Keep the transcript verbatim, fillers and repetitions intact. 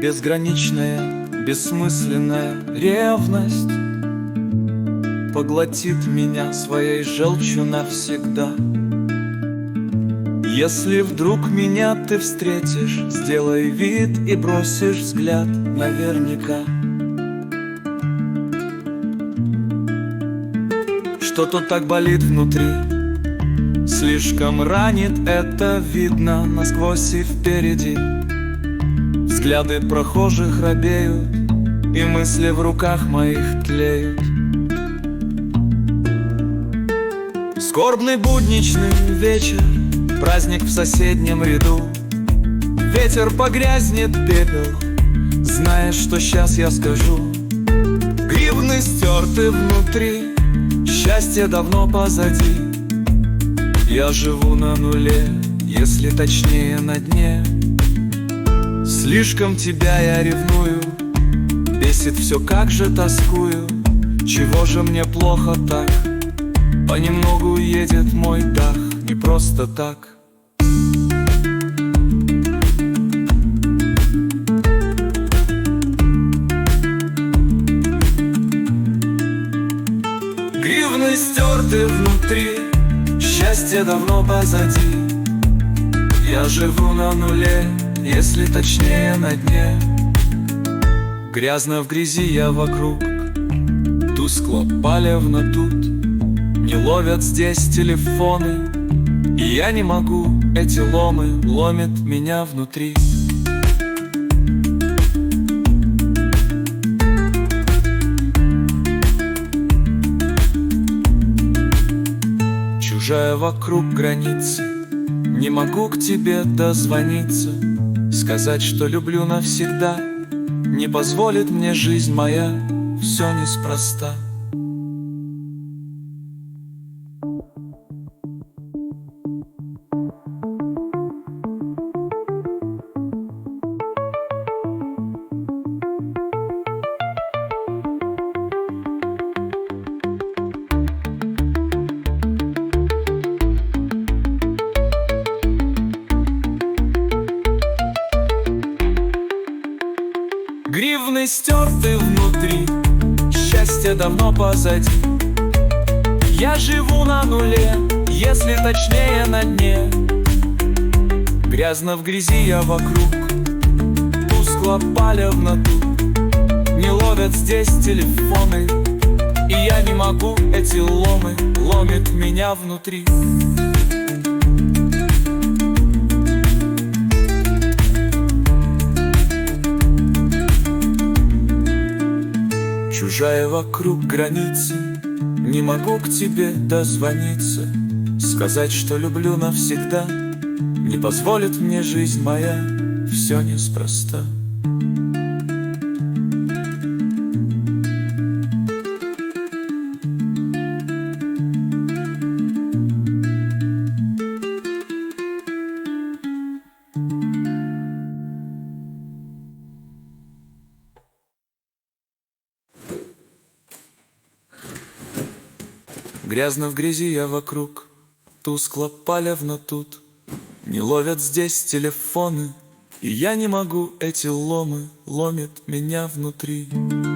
Безграничная, бессмысленная ревность поглотит меня своей желчью навсегда. Если вдруг меня ты встретишь, сделай вид и бросишь взгляд наверняка. Что-то так болит внутри, слишком ранит, это видно насквозь и впереди. Взгляды прохожих робеют, и мысли в руках моих тлеют. Скорбный будничный вечер, праздник в соседнем ряду. Ветер погрязнет пепел, знаешь, что сейчас я скажу. Гривны стерты внутри, счастье давно позади. Я живу на нуле, если точнее на дне. Слишком тебя я ревную, бесит все, как же тоскую. Чего же мне плохо так? Понемногу едет мой дах, не просто так. Гривны стерты внутри, счастье давно позади. Я живу на нуле, если точнее на дне. Грязно в грязи я вокруг, тускло палевно тут. Не ловят здесь телефоны, и я не могу, эти ломы ломят меня внутри. Чужая вокруг граница, не могу к тебе дозвониться. Сказать, что люблю навсегда, не позволит мне жизнь моя, все неспроста. Гривны стерты внутри, счастье давно позади. Я живу на нуле, если точнее на дне. Грязно в грязи я вокруг, тускло палевно тут. Не ловят здесь телефоны, и я не могу, эти ломы ломят меня внутри. Чужая вокруг границы, не могу к тебе дозвониться. Сказать, что люблю навсегда, не позволит мне жизнь моя, все неспроста. Грязно в грязи я вокруг, тускло палевно тут. Не ловят здесь телефоны, и я не могу, эти ломы ломят меня внутри.